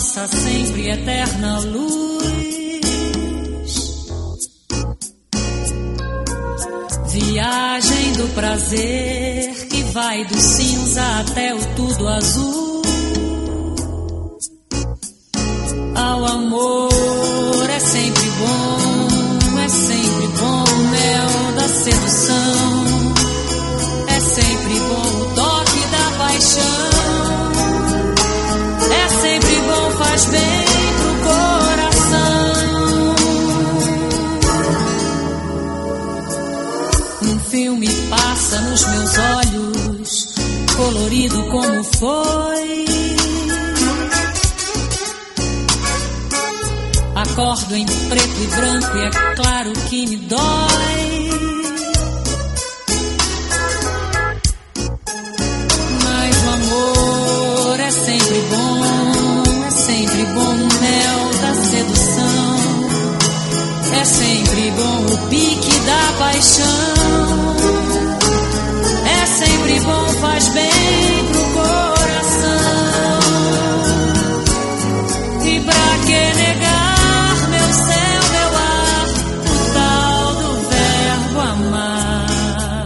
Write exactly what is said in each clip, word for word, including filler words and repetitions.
nossa sempre eterna luz. Viagem do prazer que vai do cinza até o tudo azul. Ao amor é sempre bom, é sempre bom o mel da sedução. É sempre bom o toque da paixão. É sempre bom, faz bem pro coração. Um filme passa nos meus olhos, colorido como foi. Acordo em preto e branco e é claro que me dói. Mas o amor é sempre bom, é sempre bom o mel da sedução. É sempre bom o pique da paixão. É sempre bom, faz bem pro coração. E pra que negar meu céu, meu ar, o tal do verbo amar?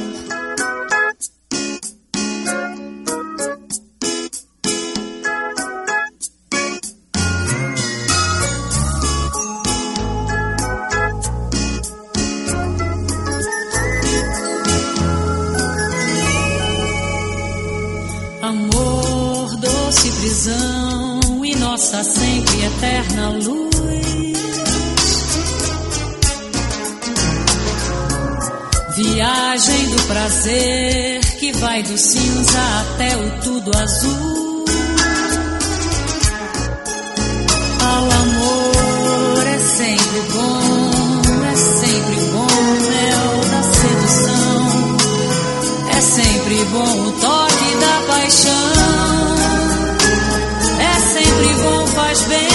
Amor, doce prisão e nossa sempre eterna luz. Viagem do prazer que vai do cinza até o tudo azul. Ao amor é sempre bom, é sempre bom o mel da sedução. É sempre bom o toque da paixão. É sempre bom, faz bem